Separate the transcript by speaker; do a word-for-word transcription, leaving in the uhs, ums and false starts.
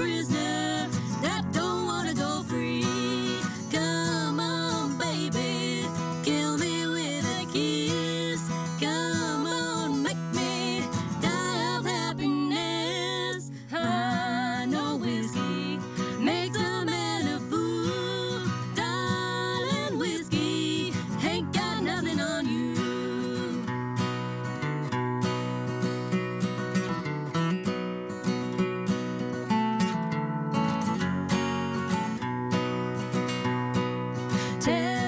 Speaker 1: prisoner that don't wanna go free. Come on, baby, kill me with a kiss. Come on, make me die of happiness. I know whiskey makes a man a fool. Darling, whiskey ain't got nothing on you. Tell